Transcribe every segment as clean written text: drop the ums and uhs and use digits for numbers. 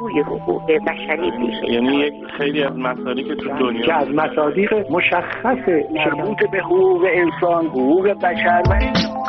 بازگوی حقوق بشری میشه. یعنی یک خیلی از مصادیق که تو دنیا که از مصادیق مشخص مربوط به حقوق انسان، حقوق بشر و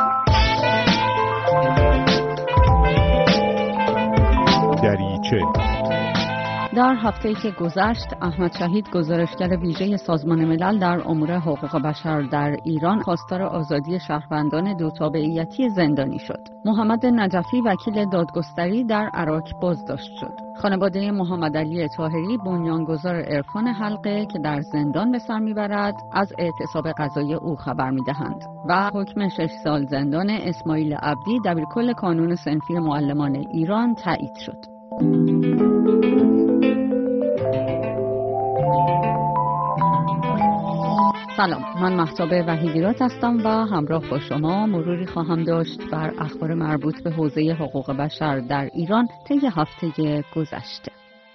دریچه. در هفته‌ای که گذشت، احمد شهید گزارشگر ویژه سازمان ملل در امور حقوق بشر در ایران خواستار آزادی شهروندان دو تابعیتی زندانی شد. محمد نجفی وکیل دادگستری در عراق بازداشت شد. خانواده محمد علی طاهری بنیانگذار عرفان حلقه که در زندان به سر میبرد از اعتصاب قضایی او خبر میدهند و حکم 6 سال زندان اسماعیل عبدی دبیرکل کانون صنفی معلمان ایران تایید شد. سلام، من مهتاب وحیدیرات هستم و همراه با شما مروری خواهم داشت بر اخبار مربوط به حوزه حقوق بشر در ایران طی هفته گذشته.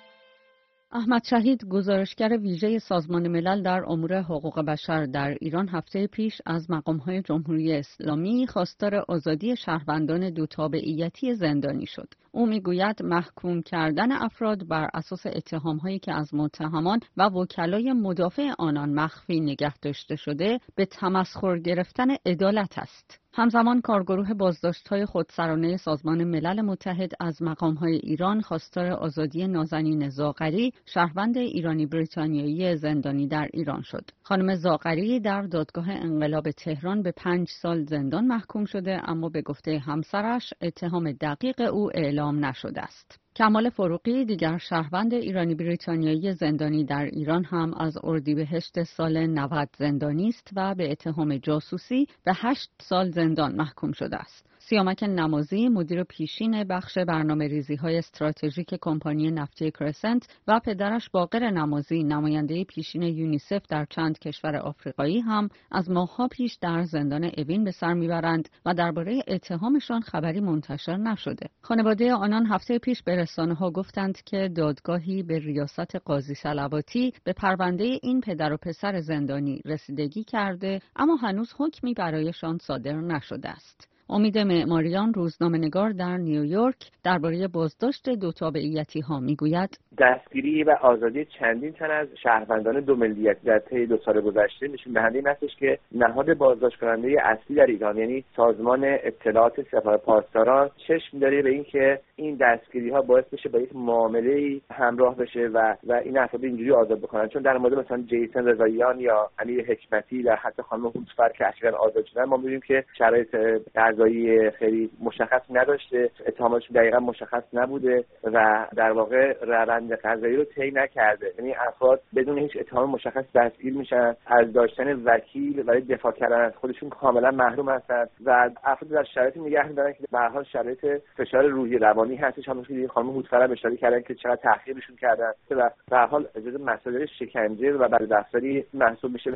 احمد شهید گزارشگر ویژه سازمان ملل در امور حقوق بشر در ایران هفته پیش از مقام‌های جمهوری اسلامی خواستار آزادی شهروندان دو تابعیتی زندانی شد. او میگوید محکوم کردن افراد بر اساس اتهام‌هایی که از متهمان و وکلای مدافع آنان مخفی نگه داشته شده به تمسخر گرفتن عدالت است. همزمان کارگروه بازداشت‌های خودسرانه سازمان ملل متحد از مقام‌های ایران خواستار آزادی نازنین زاغری، شهروند ایرانی بریتانیایی زندانی در ایران شد. خانم زاغری در دادگاه انقلاب تهران به 5 سال زندان محکوم شده، اما به گفته همسرش اتهام دقیق او اعلام نشده است. کمال فروغی دیگر شهروند ایرانی بریتانیایی زندانی در ایران هم از اردیبهشت سال 90 زندانی است و به اتهام جاسوسی به 8 سال زندان محکوم شده است. سیامک نمازی مدیر پیشین بخش برنامه‌ریزی‌های استراتژیک کمپانی نفتی کرسنت و پدرش باقر نمازی نماینده پیشین یونیسف در چند کشور آفریقایی هم از ماه‌ها پیش در زندان اوین به سر میبرند و درباره اتهامشان خبری منتشر نشده. خانواده آنان هفته پیش به رسانه‌ها گفتند که دادگاهی به ریاست قاضی صلواتی به پرونده این پدر و پسر زندانی رسیدگی کرده، اما هنوز حکمی برایشان صادر نشده است. امید معماریان روزنامه‌نگار در نیویورک درباره بازداشت دو تابعیتی ها میگوید دستگیری و آزادی چندین تن از شهروندان دو ملیت در طی 2 سال گذشته نشون دهنده این است که نهاد بازداشت کننده اصلی در ایران یعنی سازمان اطلاعات سپاه پاسداران چشم داره به این که این دستگیری ها باعث بشه با یک معامله همراه بشه و این افراد اینجوری آزاد بکنن. چون در مورد مثلا جیسن رضاییان یا امیر حکمتی و حتی خانم هوتفر که اخیراً آزاد شدن ما می‌بینیم که شرایط قضایی خیلی مشخصی نداشته، اتهاماتشون دقیقاً مشخص نبوده و در واقع روند قضایی رو طی نکرده. یعنی افراد بدون هیچ اتهام مشخص دستگیر میشن، از داشتن وکیل برای دفاع کردن از خودشون کاملا محروم هستن و افراد در شرایطی نگه می‌دارن که به هر حال شرایط فشار روحی روانی هستش. همونطور که خانم هوتفر هم اشاره کردن که چقدر تحقیرشون کردن و به هر حال اجازه مسائل شکنجه و بعد دستگیری محسوب میشه.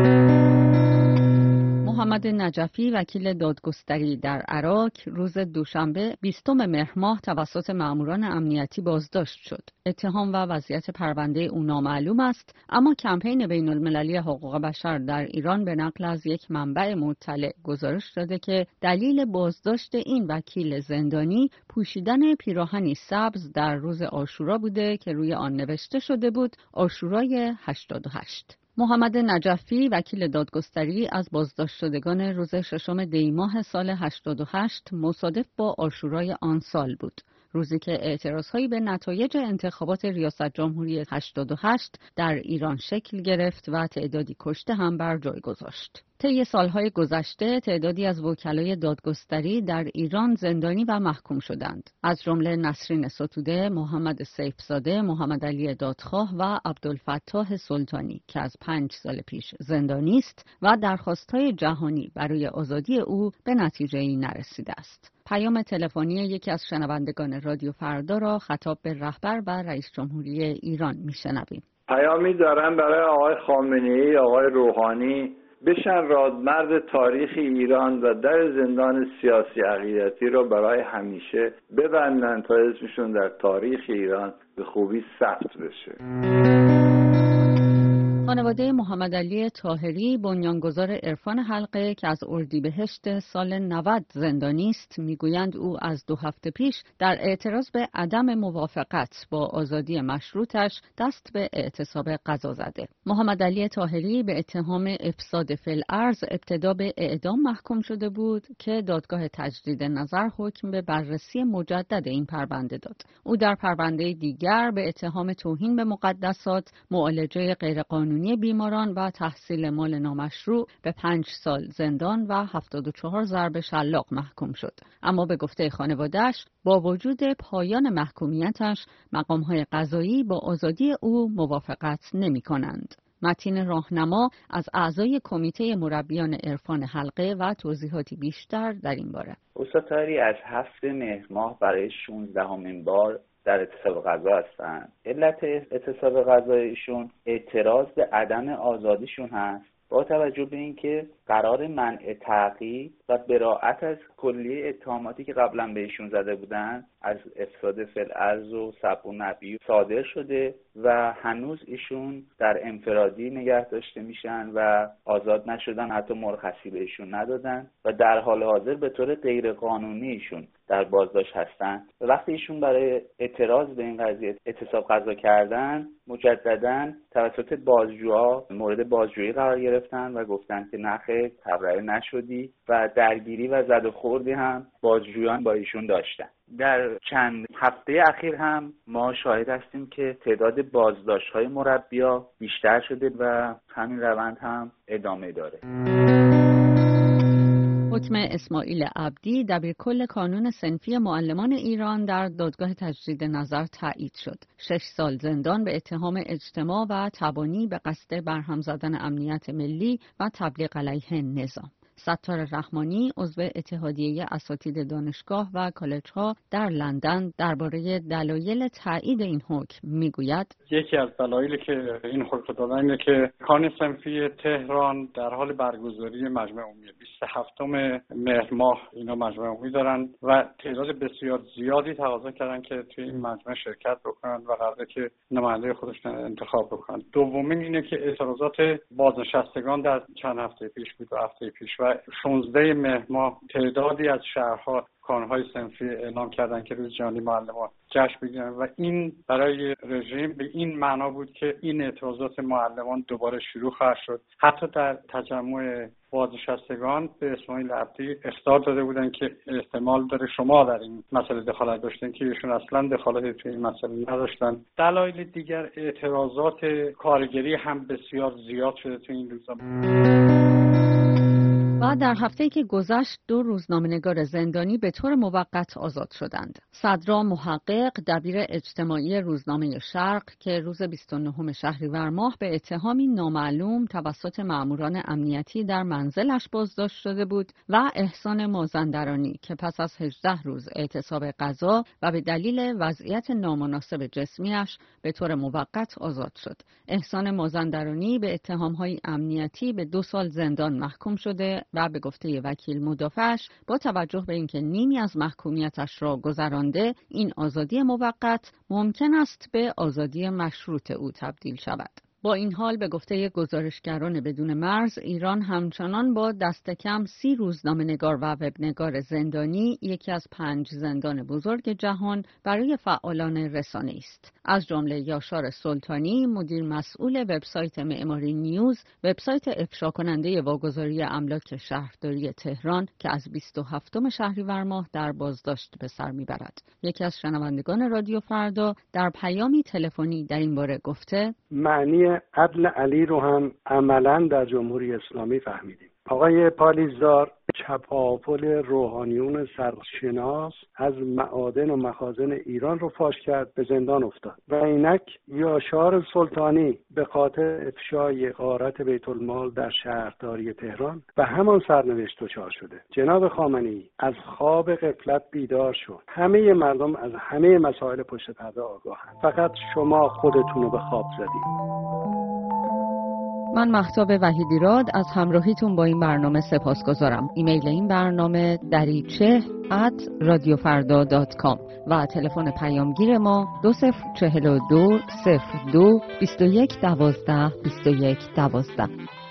محمد نجفی وکیل دادگستری در عراق روز دوشنبه 20 مهر ماه توسط ماموران امنیتی بازداشت شد. اتهام و وضعیت پرونده او نامعلوم است، اما کمپین بین‌المللی حقوق بشر در ایران به نقل از یک منبع مطلع گزارش داده که دلیل بازداشت این وکیل زندانی پوشیدن پیراهنی سبز در روز عاشورا بوده که روی آن نوشته شده بود عاشورای 88. محمد نجفی وکیل دادگستری از بازداشت شدگان روز 6 دی ماه سال 88 مصادف با عاشورای آن سال بود، روزی که اعتراضهایی به نتایج انتخابات ریاست جمهوری 88 در ایران شکل گرفت و تعدادی کشته هم بر جای گذاشت. طی سالهای گذشته تعدادی از وکلای دادگستری در ایران زندانی و محکوم شدند، از جمله نسرین ستوده، محمد سیفزاده، محمد علی دادخواه و عبدالفتاح سلطانی که از 5 سال پیش زندانی است و درخواست‌های جهانی برای آزادی او به نتیجه‌ای نرسیده است. پیام تلفنی یکی از شنوندگان رادیو فردا را خطاب به رهبر و رئیس جمهوری ایران میشنویم. پیامی دارم برای آقای خامنه‌ای، آقای روحانی، بشن رادمرد تاریخ ایران و در زندان سیاسی عقیدتی رو برای همیشه ببندن تا اسمشون در تاریخ ایران به خوبی ثبت بشه. خانواده محمد علی طاهری بنیانگذار عرفان حلقه که از اردیبهشت سال 90 زندانی است میگویند او از 2 هفته پیش در اعتراض به عدم موافقت با آزادی مشروطش دست به اعتصاب قضا زده. محمد علی طاهری به اتهام افساد فی الارض ابتدا به اعدام محکوم شده بود که دادگاه تجدید نظر حکم به بررسی مجدد این پرونده داد. او در پرونده دیگر به اتهام توهین به مقدسات، معالجه غیرقانونی بیماران و تحصیل مال نامشروع به 5 سال زندان و 74 ضرب شلاق محکوم شد. اما به گفته خانواده‌اش با وجود پایان محکومیتش مقام‌های قضایی با آزادی او موافقت نمی‌کنند. متین راهنما از اعضای کمیته مربیان عرفان حلقه و توضیحاتی بیشتر در این باره. استاد طاهری از 7 مهر ماه برای 16مین بار در اعتصاب قضا هستند. علت اعتصاب قضا ایشون اعتراض به عدم آزادیشون هست با توجه به اینکه قرار منع تعقیب و براءت از کلیه اتهاماتی که قبلا بهشون زده بودن از افساد فی الارض و سب و نبی صادر شده و هنوز ایشون در انفرادی نگه داشته میشن و آزاد نشدن، حتی مرخصی بهشون ندادن و در حال حاضر به طور غیر قانونی ایشون در بازداشت هستن. و وقتی ایشون برای اعتراض به این قضیه اعتصاب قضا کردن، مجددا توسط بازجوها مورد بازجویی قرار گرفتن و گفتن که نخیر تبرئه نشدی و درگیری و زد و خوردی هم بازجویان با ایشون داشتن. در چند هفته اخیر هم ما شاهد هستیم که تعداد بازداشت‌های مربی‌ها بیشتر شده و همین روند هم ادامه داره. حکم اسماعیل عبدی دبیرکل کانون صنفی معلمان ایران در دادگاه تجدید نظر تایید شد. 6 سال زندان به اتهام اجتماع و تبانی به قصد برهم زدن امنیت ملی و تبلیغ علیه نظام. ستار رحمانی عضو اتحادیه اساتید دانشگاه و کالج‌ها در لندن درباره دلایل تایید این حکم میگوید: یکی از دلایلی که این حکم دادن اینه که کانون صنفی تهران در حال برگزاری مجمع عمومی 27 مهر ماه اینا مجمع عمومی دارن و تعداد بسیار زیادی تقاضا کردن که توی این مجمع شرکت بکنن و قراره که نماینده خودشون انتخاب بکنن. دومین اینه که اعتراضات بازنشستگان در چند هفته پیش بود و هفته پیش و 16 مهر ماه تعدادی از شهرها کانون‌های صنفی اعلام کردن که روز جهانی معلمان جشن بگیرن و این برای رژیم به این معنا بود که این اعتراضات معلمان دوباره شروع خواهد شد. حتی در تجمع بازنشستگان به اسماعیل عبدی اخطار داده بودن که احتمال داره شما در این مسئله دخالت داشتین که ایشون اصلا دخالتی توی این مسئله نداشتن. دلایل دیگر اعتراضات کارگری هم بسیار زیاد شده توی این روزا. و در هفته‌ای که گذشت 2 روزنامه‌نگار زندانی به طور موقت آزاد شدند. صدرا محقق دبیر اجتماعی روزنامه شرق که روز 29 شهریور ماه به اتهامی نامعلوم توسط مأموران امنیتی در منزلش بازداشت شده بود و احسان مازندرانی که پس از 18 روز اعتصاب قضا و به دلیل وضعیت نامناسب جسمیش به طور موقت آزاد شد. احسان مازندرانی به اتهام‌های امنیتی به 2 سال زندان محکوم شده و به گفته وکیل مدافعش با توجه به اینکه نیمی از محکومیتش را گذرانده، این آزادی موقت ممکن است به آزادی مشروط او تبدیل شود. با این حال به گفته گزارشگران بدون مرز، ایران همچنان با دست کم 30 روزنامه‌نگار و وبنگار زندانی یکی از 5 زندان بزرگ جهان برای فعالان رسانه است. از جمله یاشار سلطانی، مدیر مسئول وبسایت معماری نیوز، وبسایت افشا کننده واگذاری املاک شهرداری تهران که از 27 شهریور ماه در بازداشت به سر میبرد. یکی از شنوندگان رادیو فردا در پیامی تلفنی در این باره گفته: معنی عدل علی رو هم عملاً در جمهوری اسلامی فهمیدیم. آقای پالیزدار چپاول روحانیون سرشناس از معادن و مخازن ایران رو فاش کرد، به زندان افتاد و اینک یاشار سلطانی به خاطر افشای غارت بیت المال در شهرداری تهران و همان سرنوشت دچار شده. جناب خامنه‌ای از خواب غفلت بیدار شد. همه مردم از همه مسائل پشت پرده آگاهند، فقط شما خودتون رو به خواب زدید. من مهتاب وحیدیراد از همراهیتون با این برنامه سپاسگزارم. ایمیل این برنامه dariche@radiofarda.com و تلفن پیامگیر ما 2042 02 21 12 21 12.